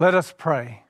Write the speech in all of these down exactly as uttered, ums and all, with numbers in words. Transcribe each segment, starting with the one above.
Let us pray.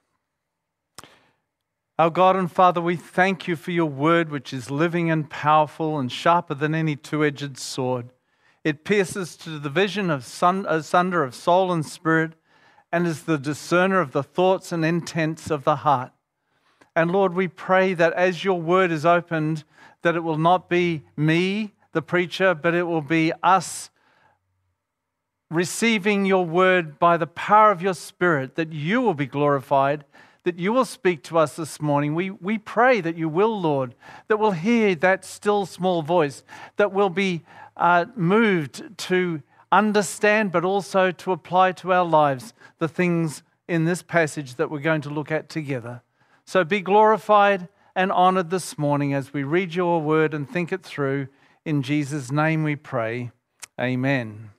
Our God and Father, we thank you for your word, which is living and powerful and sharper than any two-edged sword. It pierces to the division of sun, asunder of soul and spirit, and is the discerner of the thoughts and intents of the heart. And Lord, we pray that as your word is opened, that it will not be me, the preacher, but it will be us receiving your word by the power of your Spirit, that you will be glorified, that you will speak to us this morning. We, we pray that you will, Lord, that we'll hear that still small voice, that we'll be uh, moved to understand, but also to apply to our lives the things in this passage that we're going to look at together. So be glorified and honored this morning as we read your word and think it through. In Jesus' name we pray. Amen.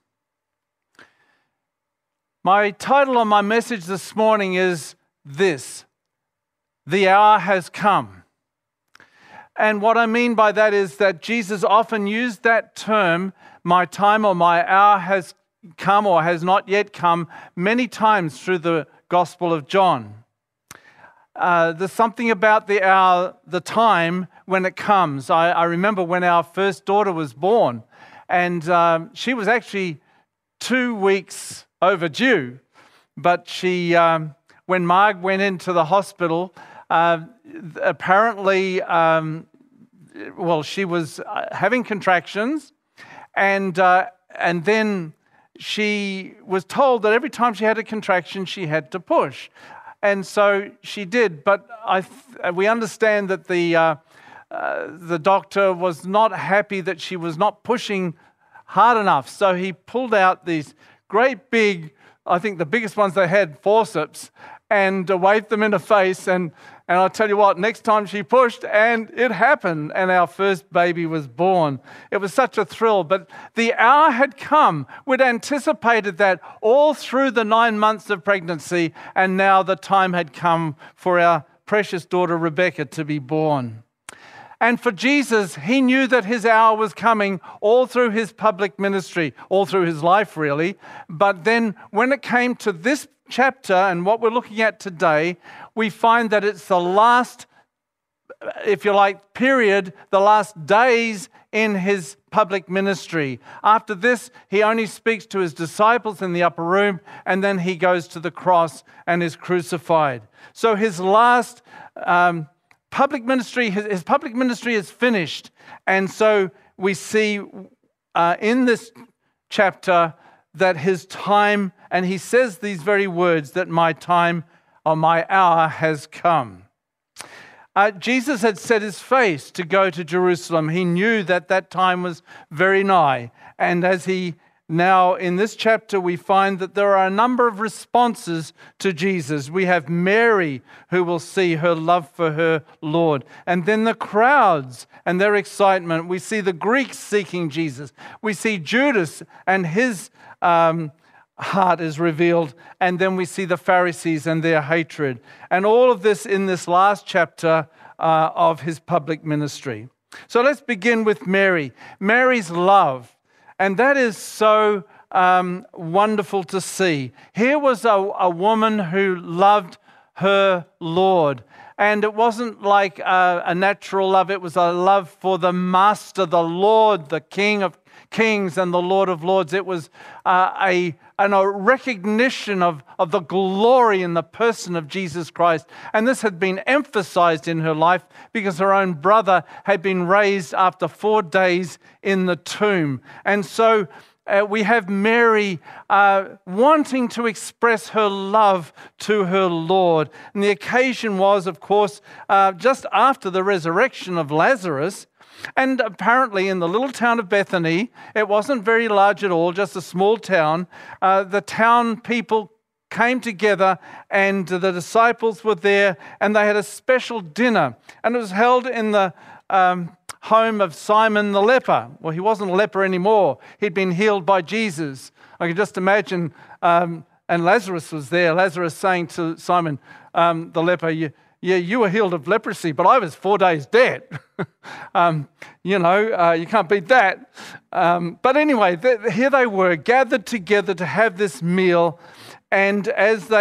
My title on my message this morning is this: the hour has come. And what I mean by that is that Jesus often used that term, my time or my hour has come or has not yet come, many times through the Gospel of John. Uh, there's something about the hour, the time when it comes. I, I remember when our first daughter was born, and um, she was actually two weeks overdue, but she, um, when Marg went into the hospital, uh, apparently, um, well, she was having contractions, and uh, and then she was told that every time she had a contraction, she had to push, and so she did. But I, th- we understand that the uh, uh, the doctor was not happy that she was not pushing hard enough, so he pulled out these great big, I think the biggest ones they had, forceps, and uh, waved them in her face. And, and I'll tell you what, next time she pushed, and it happened, and our first baby was born. It was such a thrill, but the hour had come. We'd anticipated that all through the nine months of pregnancy, and now the time had come for our precious daughter Rebecca to be born. And for Jesus, he knew that his hour was coming all through his public ministry, all through his life really. But then when it came to this chapter and what we're looking at today, we find that it's the last, if you like, period, the last days in his public ministry. After this, he only speaks to his disciples in the upper room, and then he goes to the cross and is crucified. So his last um, Public ministry, his, his public ministry is finished. And so we see uh, in this chapter that his time, and he says these very words, that my time or my hour has come. Uh, Jesus had set his face to go to Jerusalem. He knew that that time was very nigh. And as he Now, in this chapter, we find that there are a number of responses to Jesus. We have Mary, who will see her love for her Lord. And then the crowds and their excitement. We see the Greeks seeking Jesus. We see Judas and his um, heart is revealed. And then we see the Pharisees and their hatred. And all of this in this last chapter uh, of his public ministry. So let's begin with Mary. Mary's love. And that is so um, wonderful to see. Here was a, a woman who loved her Lord. And it wasn't like a, a natural love. It was a love for the Master, the Lord, the King of Kings and the Lord of Lords. It was uh, a, an, a recognition of, of the glory in the person of Jesus Christ. And this had been emphasized in her life because her own brother had been raised after four days in the tomb. And so uh, we have Mary uh, wanting to express her love to her Lord. And the occasion was, of course, uh, just after the resurrection of Lazarus. And apparently in the little town of Bethany, it wasn't very large at all, just a small town, uh, the town people came together and the disciples were there and they had a special dinner. And it was held in the um, home of Simon the leper. Well, he wasn't a leper anymore. He'd been healed by Jesus. I can just imagine, um, and Lazarus was there, Lazarus saying to Simon um, the leper, you, Yeah, you were healed of leprosy, but I was four days dead. um, you know, uh, you can't beat that. Um, but anyway, th- here they were gathered together to have this meal. And as they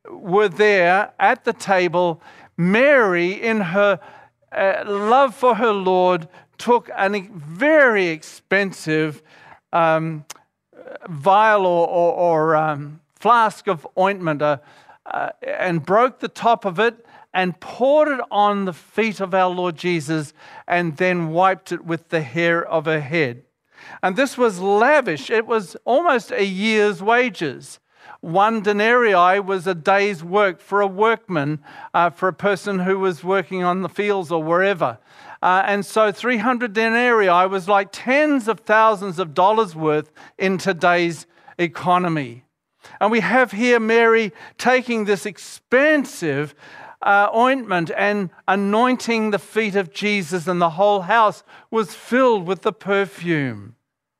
were there at the table, Mary, in her uh, love for her Lord, took a very expensive um, vial or, or, or um, flask of ointment uh, uh, and broke the top of it and poured it on the feet of our Lord Jesus and then wiped it with the hair of her head. And this was lavish. It was almost a year's wages. One denarii was a day's work for a workman, uh, for a person who was working on the fields or wherever. Uh, and so three hundred denarii was like tens of thousands of dollars worth in today's economy. And we have here Mary taking this expensive uh, ointment and anointing the feet of Jesus, and the whole house was filled with the perfume.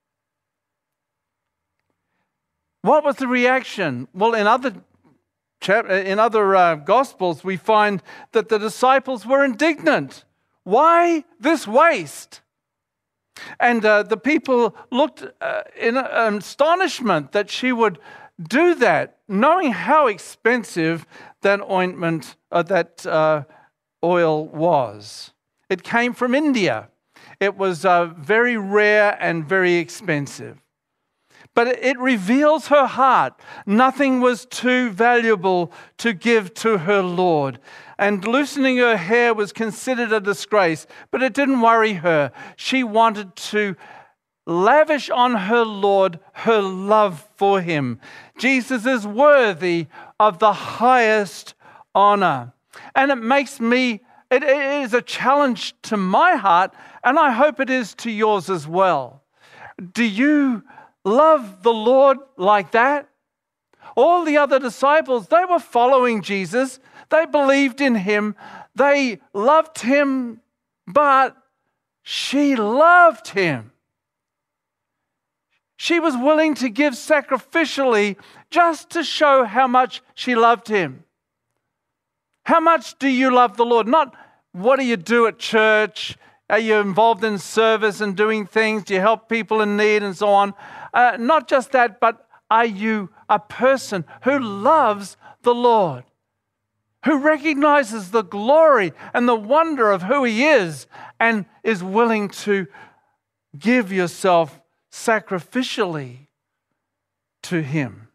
What was the reaction? Well, in other chap- in other uh, Gospels, we find that the disciples were indignant. Why this waste? And uh, the people looked uh, in uh, astonishment that she would do that, knowing how expensive that ointment, uh, that uh, oil was. It came from India. It was uh, very rare and very expensive. But it reveals her heart. Nothing was too valuable to give to her Lord. And loosening her hair was considered a disgrace, but it didn't worry her. She wanted to lavish on her Lord her love for him. Jesus is worthy of the highest honor. And it makes me, it, it is a challenge to my heart, and I hope it is to yours as well. Do you love the Lord like that? All the other disciples, they were following Jesus. They believed in him. They loved him, but she loved him. She was willing to give sacrificially just to show how much she loved him. How much do you love the Lord? Not what do you do at church? Are you involved in service and doing things? Do you help people in need and so on? Uh, not just that, but are you a person who loves the Lord? Who recognizes the glory and the wonder of who he is and is willing to give yourself sacrificially to him?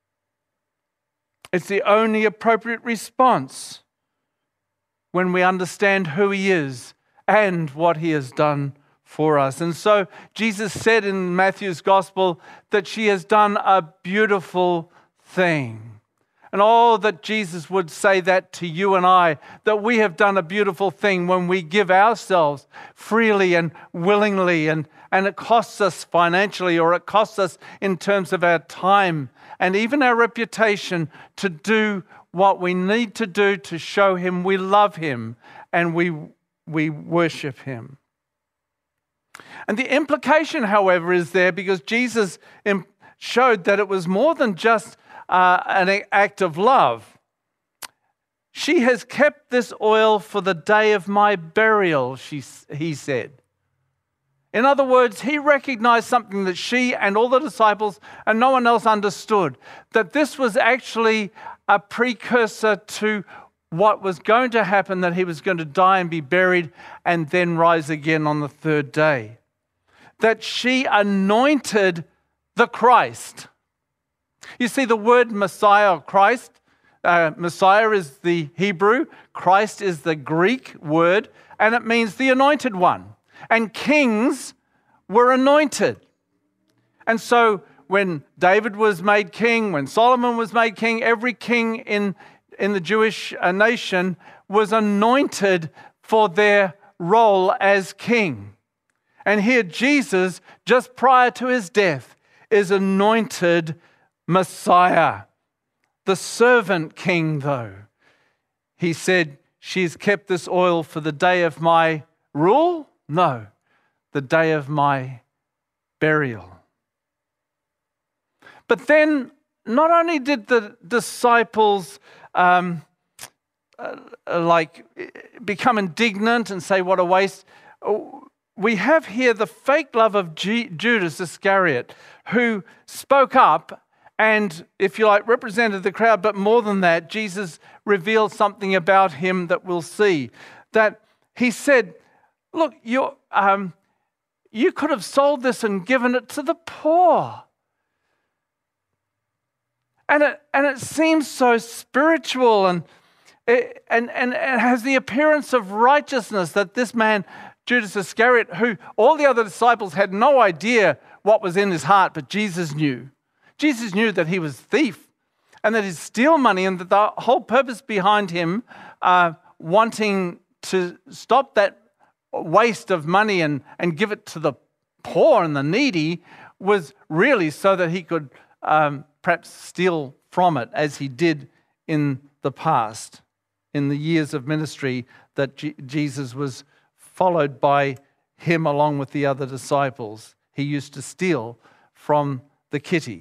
It's the only appropriate response when we understand who he is and what he has done for us. And so Jesus said in Matthew's gospel that she has done a beautiful thing. And oh, that Jesus would say that to you and I, that we have done a beautiful thing when we give ourselves freely and willingly, and, and it costs us financially, or it costs us in terms of our time and even our reputation, to do what we need to do to show him we love him and we, we worship him. And the implication, however, is there because Jesus showed that it was more than just uh, an act of love. She has kept this oil for the day of my burial, she, he said. In other words, he recognized something that she and all the disciples and no one else understood, that this was actually a precursor to what was going to happen, that he was going to die and be buried and then rise again on the third day. That she anointed the Christ. You see, the word Messiah or Christ, uh, Messiah is the Hebrew, Christ is the Greek word, and it means the anointed one. And kings were anointed. And so when David was made king, when Solomon was made king, every king in, in the Jewish uh, nation was anointed for their role as king. And here Jesus, just prior to his death, is anointed Messiah. The servant king, though, he said, she's kept this oil for the day of my rule? No, the day of my burial. But then, not only did the disciples um, uh, like become indignant and say, what a waste, we have here the fake love of G- Judas Iscariot, who spoke up and, if you like, represented the crowd. But more than that, Jesus revealed something about him that we'll see. That he said, look, you um, you could have sold this and given it to the poor. And it, and it seems so spiritual and, and, and, and has the appearance of righteousness that this man, Judas Iscariot, who all the other disciples had no idea what was in his heart, but Jesus knew. Jesus knew that he was a thief and that he'd steal money, and that the whole purpose behind him uh, wanting to stop that waste of money and, and give it to the poor and the needy was really so that he could um, perhaps steal from it, as he did in the past, in the years of ministry that G- Jesus was followed by him along with the other disciples. He used to steal from the kitty.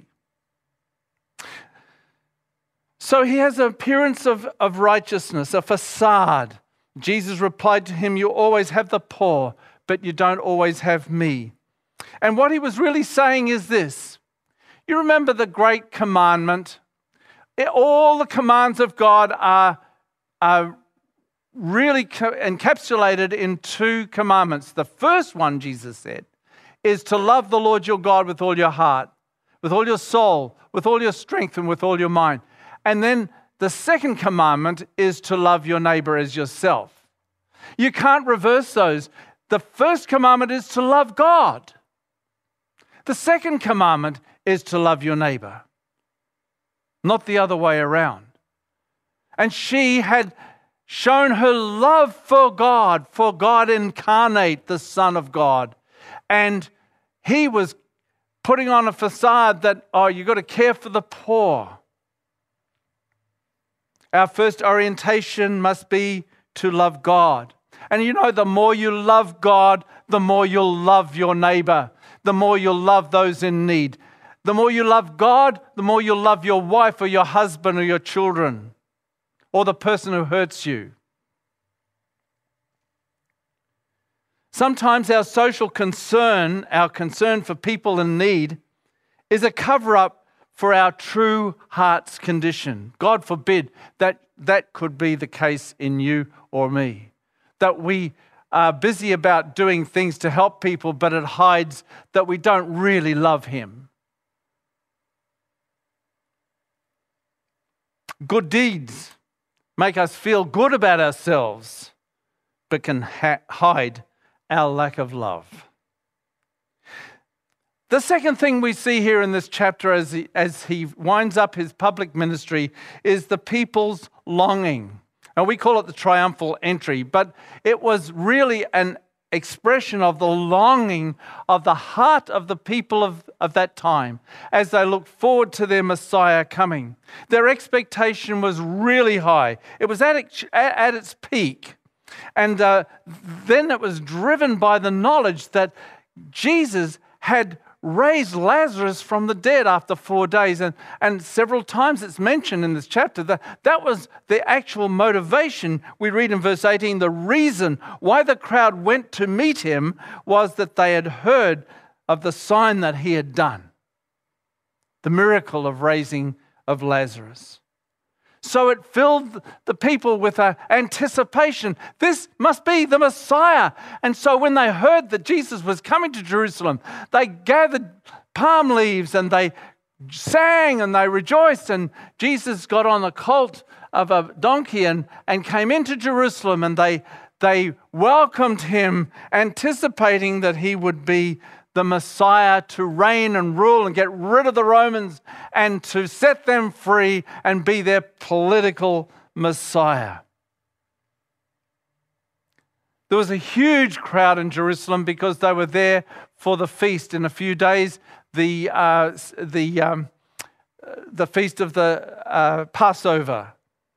So he has an appearance of, of righteousness, a facade. Jesus replied to him, you always have the poor, but you don't always have me. And what he was really saying is this. You remember the great commandment? It, all the commands of God are, are really co- encapsulated in two commandments. The first one, Jesus said, is to love the Lord your God with all your heart, with all your soul, with all your strength, and with all your mind. And then the second commandment is to love your neighbor as yourself. You can't reverse those. The first commandment is to love God. The second commandment is to love your neighbor, not the other way around. And she had shown her love for God, for God incarnate, the Son of God. And he was putting on a facade that, oh, you've got to care for the poor. Our first orientation must be to love God. And you know, the more you love God, the more you'll love your neighbor, the more you'll love those in need. The more you love God, the more you'll love your wife or your husband or your children or the person who hurts you. Sometimes our social concern, our concern for people in need, is a cover-up for our true heart's condition. God forbid that that could be the case in you or me. That we are busy about doing things to help people, but it hides that we don't really love him. Good deeds make us feel good about ourselves, but can ha- hide our lack of love. The second thing we see here in this chapter as he, as he winds up his public ministry is the people's longing. And we call it the triumphal entry, but it was really an expression of the longing of the heart of the people of, of that time as they looked forward to their Messiah coming. Their expectation was really high. It was at, it, at its peak. And uh, then it was driven by the knowledge that Jesus had raised Lazarus from the dead after four days. And, and several times it's mentioned in this chapter that that was the actual motivation. We read in verse eighteen, the reason why the crowd went to meet him was that they had heard of the sign that he had done, the miracle of raising of Lazarus. So it filled the people with an anticipation. This must be the Messiah. And so when they heard that Jesus was coming to Jerusalem, they gathered palm leaves and they sang and they rejoiced. And Jesus got on a colt of a donkey and, and came into Jerusalem, and they, they welcomed him, anticipating that he would be the Messiah to reign and rule and get rid of the Romans and to set them free and be their political Messiah. There was a huge crowd in Jerusalem because they were there for the feast. In a few days, the uh, the um, the feast of the uh, Passover.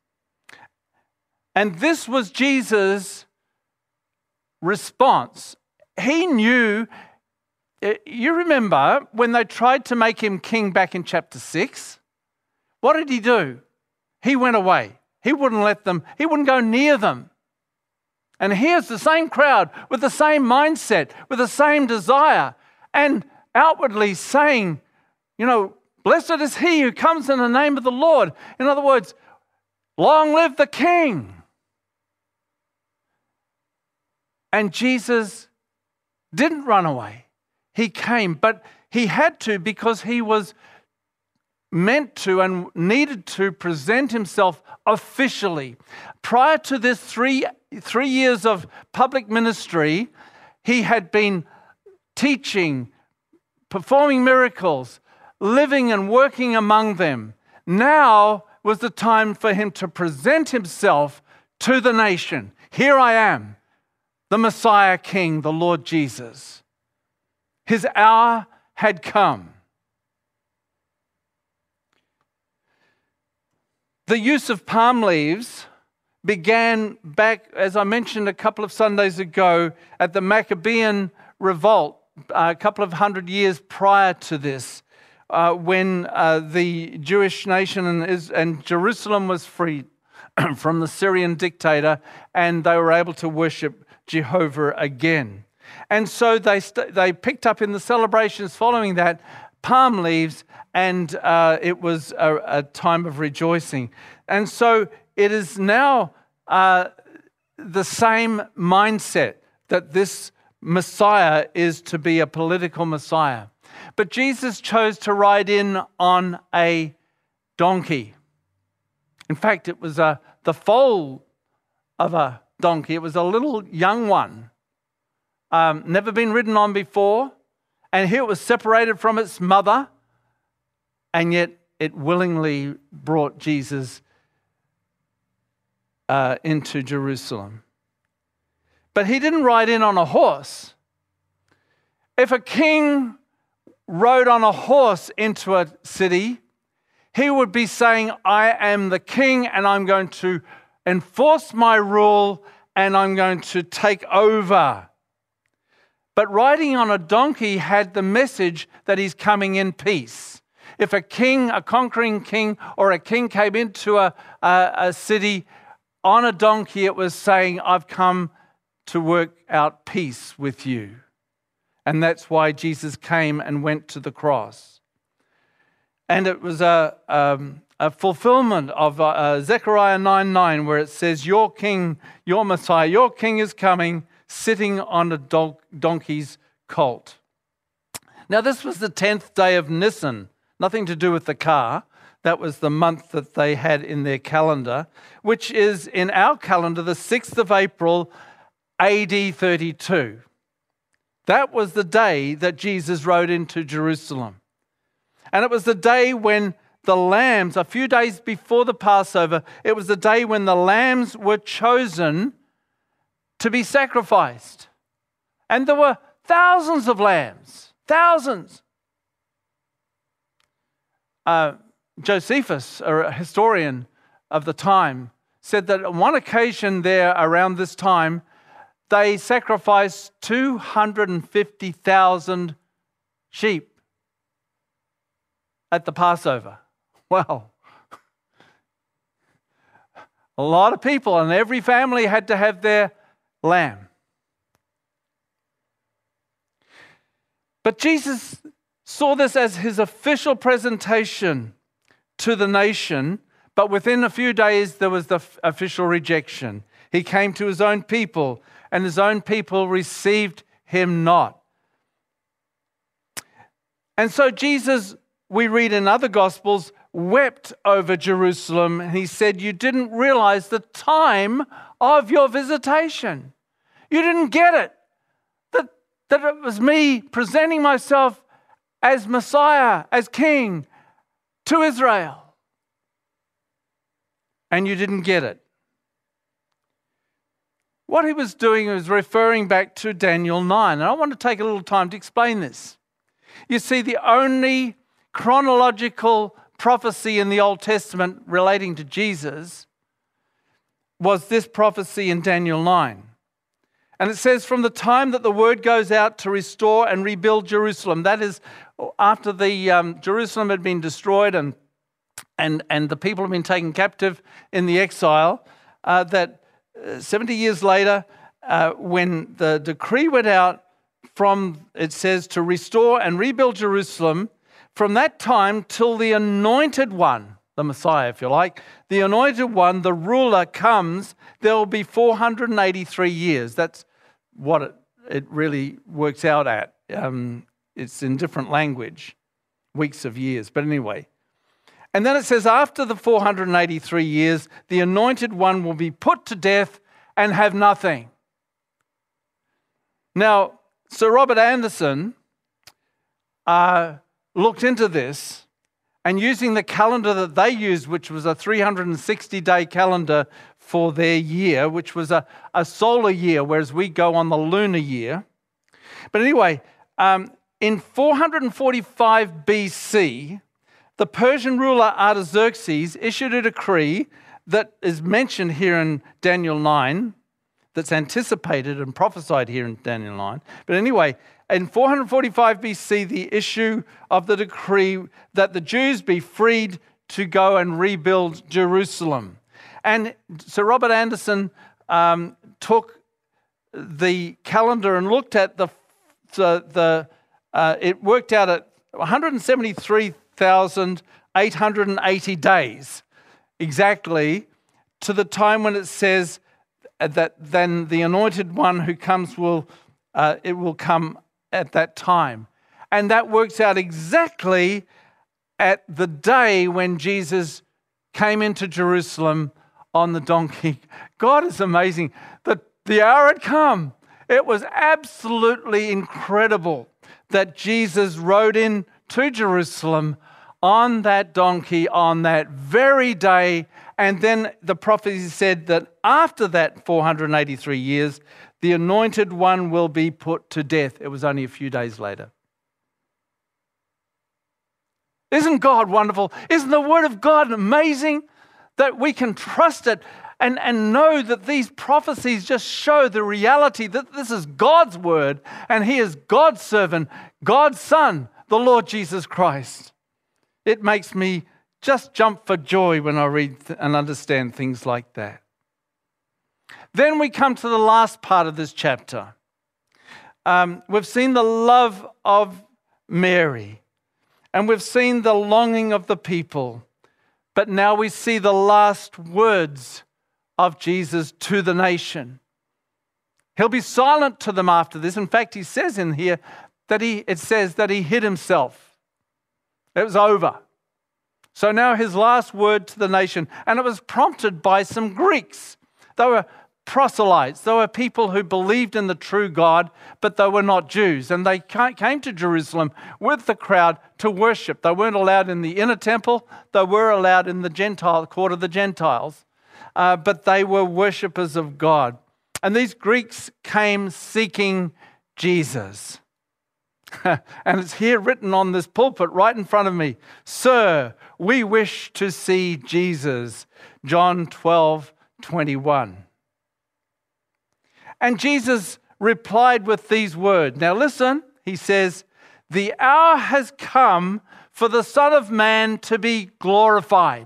And this was Jesus' response. He knew. You remember when they tried to make him king back in chapter six? What did he do? He went away. He wouldn't let them, he wouldn't go near them. And here's the same crowd with the same mindset, with the same desire, and outwardly saying, you know, Blessed is he who comes in the name of the Lord. In other words, long live the King. And Jesus didn't run away. He came, but he had to because he was meant to and needed to present himself officially. Prior to this three, three years of public ministry, he had been teaching, performing miracles, living and working among them. Now was the time for him to present himself to the nation. Here I am, the Messiah King, the Lord Jesus. His hour had come. The use of palm leaves began back, as I mentioned a couple of Sundays ago, at the Maccabean revolt, a couple of hundred years prior to this, uh, when uh, the Jewish nation and, and Jerusalem was freed from the Syrian dictator, and they were able to worship Jehovah again. And so they st- they picked up in the celebrations following that palm leaves, and uh, it was a, a time of rejoicing. And so it is now uh, the same mindset that this Messiah is to be a political Messiah. But Jesus chose to ride in on a donkey. In fact, it was a, the foal of a donkey. It was a little young one, um, never been ridden on before. And here it was separated from its mother, and yet it willingly brought Jesus uh, into Jerusalem. But he didn't ride in on a horse. If a king rode on a horse into a city, he would be saying, I am the king, and I'm going to enforce my rule, and I'm going to take over. But riding on a donkey had the message that he's coming in peace. If a king, a conquering king, or a king came into a, a, a city on a donkey, it was saying, I've come to work out peace with you. And that's why Jesus came and went to the cross. And it was a, um, a fulfillment of uh, Zechariah nine nine, where it says, your king, your Messiah, your king is coming, sitting on a don- donkey's colt. Now, this was the tenth day of Nisan, nothing to do with the car. That was the month that they had in their calendar, which is in our calendar the sixth of April, A D thirty-two. That was the day that Jesus rode into Jerusalem. And it was the day when the lambs, a few days before the Passover, it was the day when the lambs were chosen to be sacrificed. And there were thousands of lambs, thousands. Uh, Josephus, a historian of the time, said that on one occasion there around this time, they sacrificed two hundred fifty thousand sheep at the Passover. Wow. A lot of people, and every family had to have their lamb. But Jesus saw this as his official presentation to the nation, but within a few days there was the f- official rejection. He came to his own people, and his own people received him not. And so Jesus, we read in other Gospels, wept over Jerusalem, and he said, you didn't realize the time of your visitation. You didn't get it. That, that it was me presenting myself as Messiah, as King to Israel. And you didn't get it. What he was doing was referring back to Daniel nine. And I want to take a little time to explain this. You see, the only chronological prophecy in the Old Testament relating to Jesus was this prophecy in Daniel nine. And it says, from the time that the word goes out to restore and rebuild Jerusalem, that is, after the um, Jerusalem had been destroyed and, and, and the people had been taken captive in the exile, uh, that seventy years later, uh, when the decree went out from, it says, to restore and rebuild Jerusalem, from that time till the anointed one, the Messiah, if you like, the anointed one, the ruler comes, there will be four hundred eighty-three years. That's what it, it really works out at. Um, it's in different language, weeks of years. But anyway. And then it says, after the four hundred eighty-three years, the anointed one will be put to death and have nothing. Now, Sir Robert Anderson uh, looked into this, and using the calendar that they used, which was a three hundred sixty day calendar for their year, which was a, a solar year, whereas we go on the lunar year. But anyway, um, in four hundred forty-five B C, the Persian ruler Artaxerxes issued a decree that is mentioned here in Daniel nine, that's anticipated and prophesied here in Daniel nine. But anyway, in four hundred forty-five B C, the issue of the decree that the Jews be freed to go and rebuild Jerusalem. And Sir Robert Anderson um, took the calendar and looked at the, the, the uh, it worked out at one hundred seventy-three thousand eight hundred eighty days exactly to the time when it says that then the anointed one who comes will, uh, it will come at that time. And that works out exactly at the day when Jesus came into Jerusalem on the donkey. God is amazing. The, the hour had come. It was absolutely incredible that Jesus rode in to Jerusalem on that donkey on that very day. And then the prophecy said that after that four hundred eighty-three years, the anointed one will be put to death. It was only a few days later. Isn't God wonderful? Isn't the Word of God amazing that we can trust it and, and know that these prophecies just show the reality that this is God's Word and He is God's servant, God's Son, the Lord Jesus Christ. It makes me just jump for joy when I read and understand things like that. Then we come to the last part of this chapter. Um, we've seen the love of Mary, and we've seen the longing of the people, but now we see the last words of Jesus to the nation. He'll be silent to them after this. In fact, he says in here that he, it says that he hid himself. It was over. So now his last word to the nation, and it was prompted by some Greeks. They were proselytes. They were people who believed in the true God, but they were not Jews. And they came to Jerusalem with the crowd to worship. They weren't allowed in the inner temple. They were allowed in the Gentile court of the Gentiles. Uh, but they were worshippers of God. And these Greeks came seeking Jesus. And it's here written on this pulpit right in front of me. Sir, we wish to see Jesus. John twelve twenty-one. And Jesus replied with these words. Now listen, he says, the hour has come for the Son of Man to be glorified.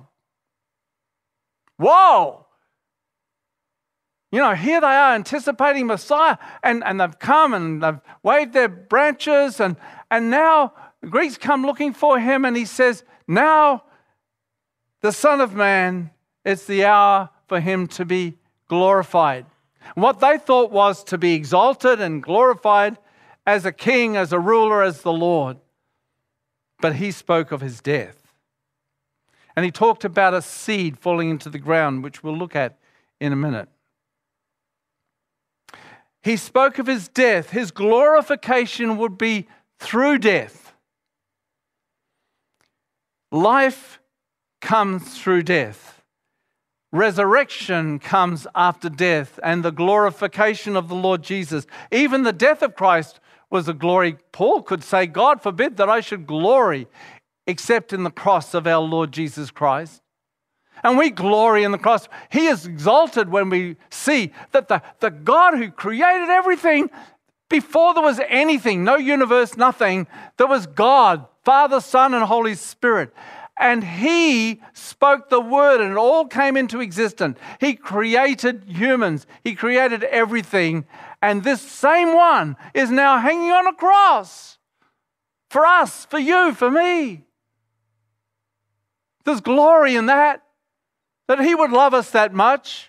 Whoa! You know, here they are anticipating Messiah, and, and they've come and they've waved their branches, and, and now the Greeks come looking for him, and he says, now the Son of Man, it's the hour for him to be glorified. What they thought was to be exalted and glorified as a king, as a ruler, as the Lord. But he spoke of his death. And he talked about a seed falling into the ground, which we'll look at in a minute. He spoke of his death. His glorification would be through death. Life comes through death. Resurrection comes after death, and the glorification of the Lord Jesus. Even the death of Christ was a glory. Paul could say, God forbid that I should glory except in the cross of our Lord Jesus Christ. And we glory in the cross. He is exalted when we see that the, the God who created everything, before there was anything, no universe, nothing, there was God, Father, Son, and Holy Spirit. And He spoke the word and it all came into existence. He created humans. He created everything. And this same one is now hanging on a cross For us, for you, for me. There's glory in that, that he would love us that much.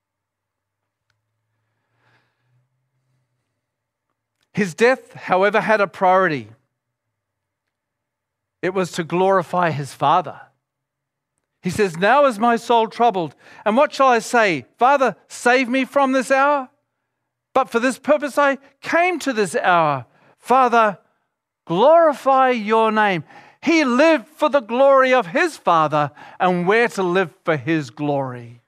His death, however, had a priority. It was to glorify his Father. He says, now is my soul troubled. And what shall I say? Father, save me from this hour? But for this purpose I came to this hour. Father, glorify your name. He lived for the glory of his Father, and we're to live for his glory.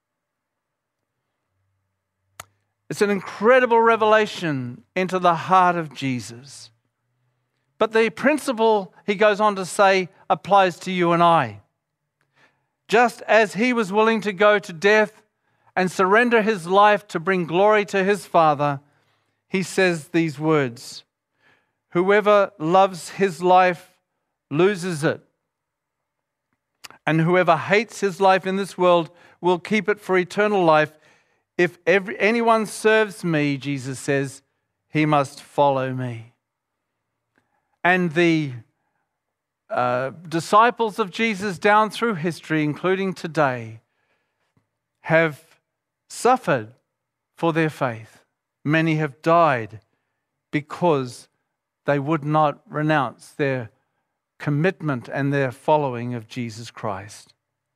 It's an incredible revelation into the heart of Jesus. But the principle, he goes on to say, applies to you and I. Just as he was willing to go to death and surrender his life to bring glory to his Father, he says these words, whoever loves his life loses it. And whoever hates his life in this world will keep it for eternal life. If every, anyone serves me, Jesus says, he must follow me. And the uh, disciples of Jesus down through history, including today, have suffered for their faith. Many have died because they would not renounce their commitment and their following of Jesus Christ.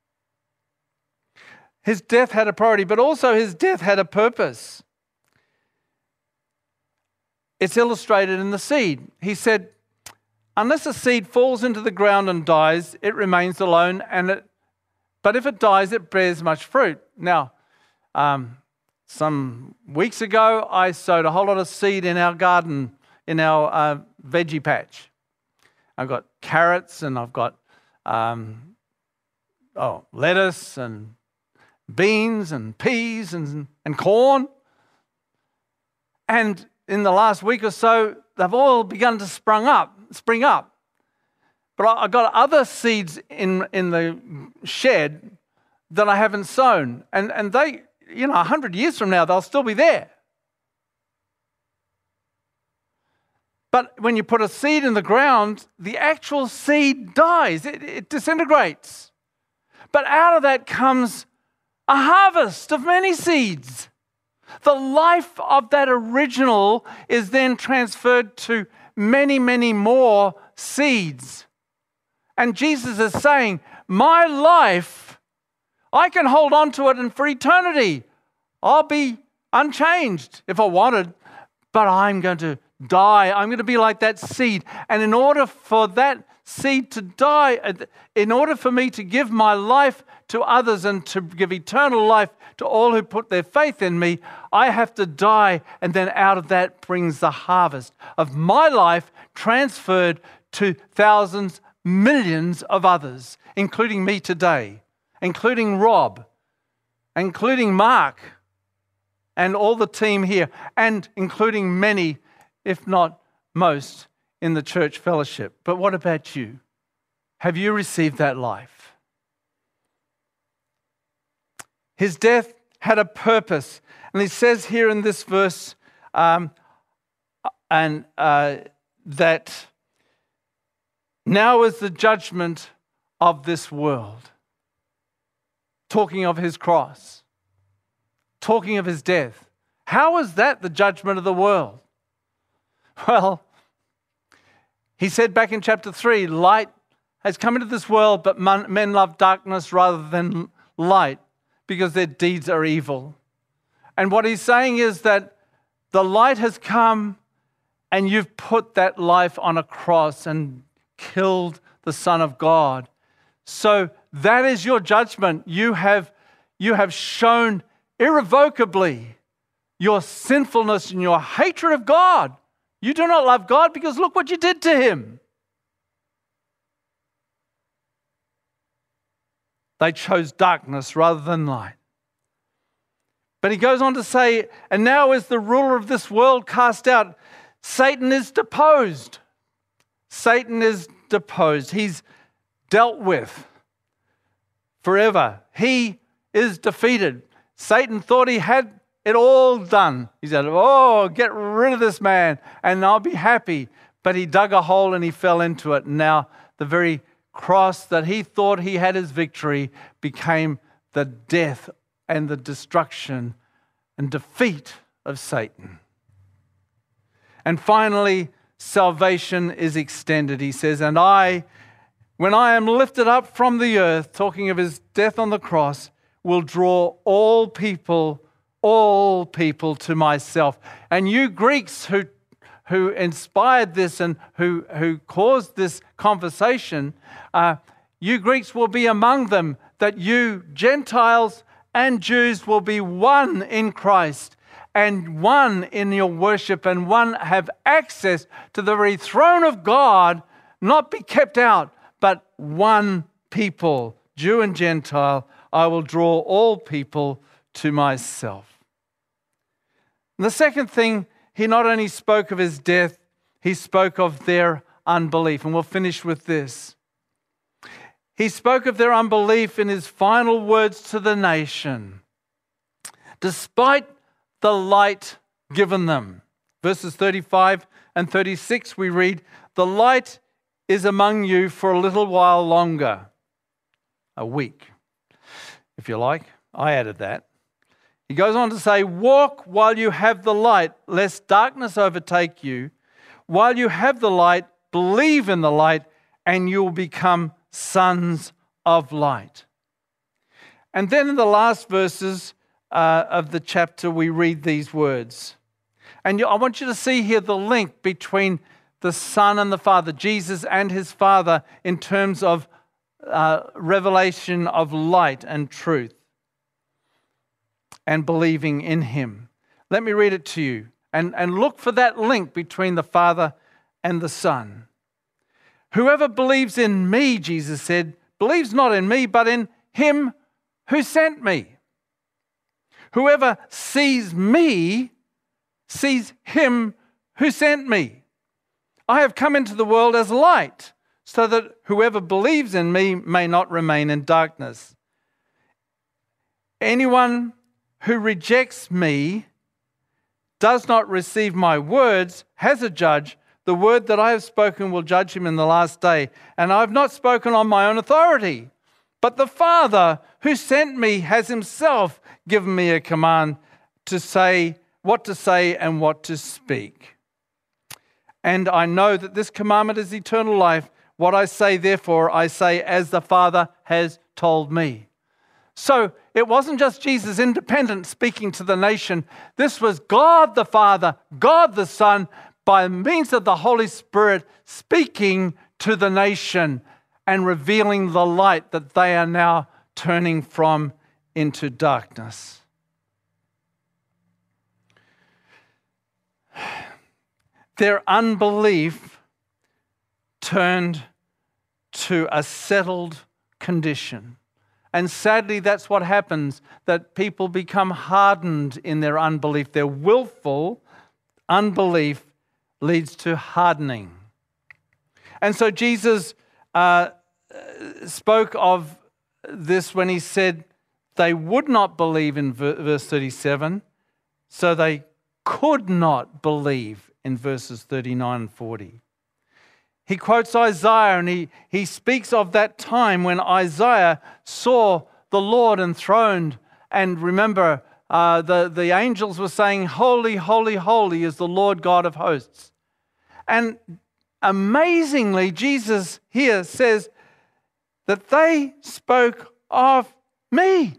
His death had a priority, but also his death had a purpose. It's illustrated in the seed. He said, unless a seed falls into the ground and dies, it remains alone, and it, but if it dies, it bears much fruit. Now, um, some weeks ago, I sowed a whole lot of seed in our garden, in our uh, veggie patch. I've got carrots, and I've got um, oh lettuce, and beans and peas and, and corn. And in the last week or so, they've all begun to sprung up, spring up. But I, I got other seeds in, in the shed that I haven't sown. And, and they, you know, a hundred years from now, they'll still be there. But when you put a seed in the ground, the actual seed dies. It, it disintegrates. But out of that comes a harvest of many seeds. The life of that original is then transferred to many, many more seeds. And Jesus is saying, my life, I can hold on to it and for eternity. I'll be unchanged if I wanted, but I'm going to die. I'm going to be like that seed. And in order for that seed to die, in order for me to give my life to others and to give eternal life to all who put their faith in me, I have to die, and then out of that brings the harvest of my life transferred to thousands, millions of others, including me today, including Rob, including Mark, and all the team here, and including many, if not most, in the church fellowship. But what about you? Have you received that life? His death had a purpose. And he says here in this verse um, and uh, that now is the judgment of this world. Talking of his cross. Talking of his death. How is that the judgment of the world? Well, he said back in chapter three, light has come into this world, but men love darkness rather than light because their deeds are evil. And what he's saying is that the light has come and you've put that life on a cross and killed the Son of God. So that is your judgment. You have, you have shown irrevocably your sinfulness and your hatred of God. You do not love God because look what you did to him. They chose darkness rather than light. But he goes on to say, and now is the ruler of this world cast out. Satan is deposed. Satan is deposed. He's dealt with forever. He is defeated. Satan thought he had it all done. He said, oh, get rid of this man and I'll be happy. but he dug a hole and he fell into it. And now the very cross that he thought he had his victory became the death and the destruction and defeat of Satan. And finally, salvation is extended. He says, and I, when I am lifted up from the earth, talking of his death on the cross, will draw all people, all people to myself. And you Greeks who who inspired this and who, who caused this conversation, uh, you Greeks will be among them, that you Gentiles and Jews will be one in Christ and one in your worship and one have access to the very throne of God, not be kept out, but one people, Jew and Gentile. I will draw all people to myself. And the second thing, he not only spoke of his death, he spoke of their unbelief. And we'll finish with this. He spoke of their unbelief in his final words to the nation. Despite the light given them. Verses thirty-five and thirty-six we read, the light is among you for a little while longer. A week, if you like. I added that. He goes on to say, walk while you have the light, lest darkness overtake you. While you have the light, believe in the light, and you will become sons of light. And then in the last verses uh, of the chapter, we read these words. And I want you to see here the link between the Son and the Father, Jesus and his Father, in terms of uh, revelation of light and truth, and believing in him. Let me read it to you and, and look for that link between the Father and the Son. Whoever believes in me, Jesus said, believes not in me, but in him who sent me. Whoever sees me, sees him who sent me. I have come into the world as light, so that whoever believes in me may not remain in darkness. Anyone who rejects me, does not receive my words, has a judge. The word that I have spoken will judge him in the last day. And I have not spoken on my own authority, but the Father who sent me has himself given me a command to say what to say and what to speak. And I know that this commandment is eternal life. What I say, therefore, I say as the Father has told me. So it wasn't just Jesus independent speaking to the nation. This was God the Father, God the Son, by means of the Holy Spirit speaking to the nation and revealing the light that they are now turning from into darkness. Their unbelief turned to a settled condition. And sadly, that's what happens, that people become hardened in their unbelief. Their willful unbelief leads to hardening. And so Jesus uh, spoke of this when he said they would not believe in verse thirty-seven, so they could not believe in verses thirty-nine and forty. He quotes Isaiah and he, he speaks of that time when Isaiah saw the Lord enthroned. And remember, uh, the, the angels were saying, holy, holy, holy is the Lord God of hosts. And amazingly, Jesus here says that they spoke of me.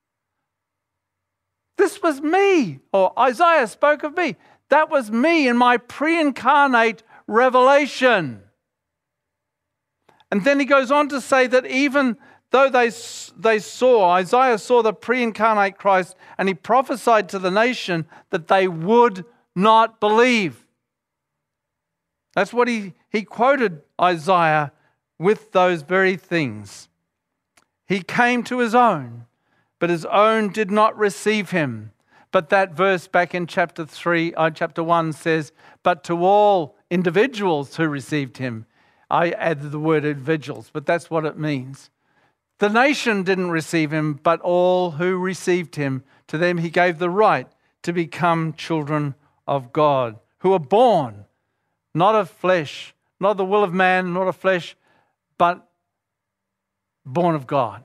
This was me, or Isaiah spoke of me. That was me in my pre-incarnate revelation. And then he goes on to say that even though they, they saw, Isaiah saw the pre-incarnate Christ, and he prophesied to the nation that they would not believe. That's what he, he quoted Isaiah with those very things. He came to his own, but his own did not receive him. But that verse back in chapter three, uh, chapter one says, but to all individuals who received him. I added the word individuals, but that's what it means. The nation didn't receive him, but all who received him, to them he gave the right to become children of God, who are born not of flesh, not the will of man, not of flesh, but born of God.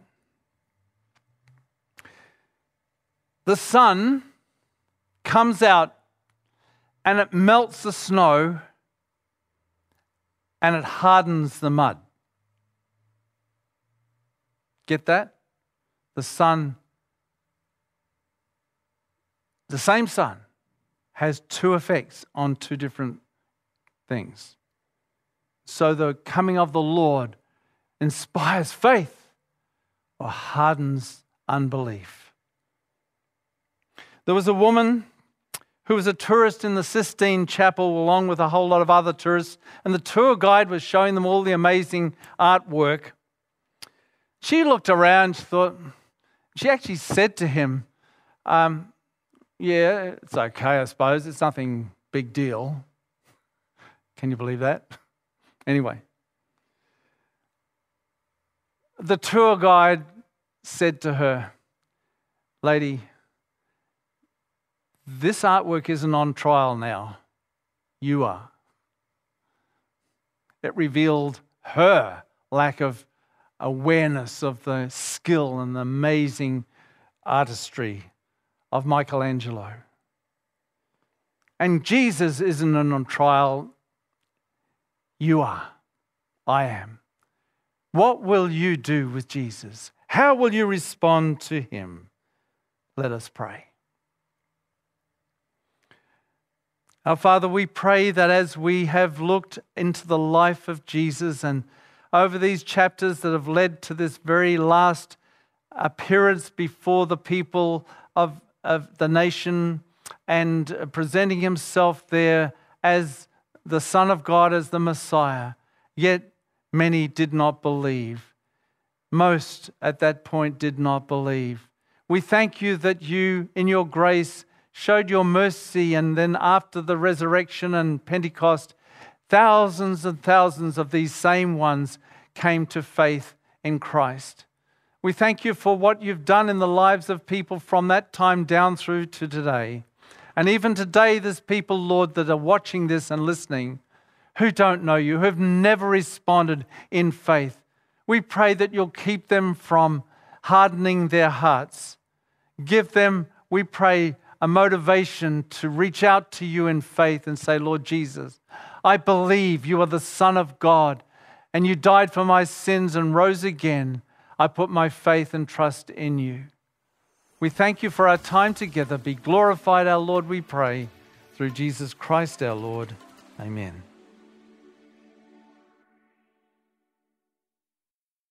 The sun comes out and it melts the snow and it hardens the mud. Get that? The sun, the same sun, has two effects on two different things. So the coming of the Lord inspires faith or hardens unbelief. There was a woman who was a tourist in the Sistine Chapel along with a whole lot of other tourists, and the tour guide was showing them all the amazing artwork. She looked around, she thought, she actually said to him, um, yeah, it's okay, I suppose. It's nothing big deal. Can you believe that? Anyway, the tour guide said to her, lady, this artwork isn't on trial now. You are. It revealed her lack of awareness of the skill and the amazing artistry of Michelangelo. And Jesus isn't on trial. You are. I am. What will you do with Jesus? How will you respond to him? Let us pray. Our Father, we pray that as we have looked into the life of Jesus and over these chapters that have led to this very last appearance before the people of, of the nation and presenting himself there as the Son of God, as the Messiah, yet many did not believe. Most at that point did not believe. We thank you that you, in your grace, showed your mercy, and then after the resurrection and Pentecost, thousands and thousands of these same ones came to faith in Christ. We thank you for what you've done in the lives of people from that time down through to today. And even today, there's people, Lord, that are watching this and listening who don't know you, who have never responded in faith. We pray that you'll keep them from hardening their hearts. Give them, we pray, a motivation to reach out to you in faith and say, Lord Jesus, I believe you are the Son of God and you died for my sins and rose again. I put my faith and trust in you. We thank you for our time together. Be glorified, our Lord, we pray, through Jesus Christ our Lord. Amen.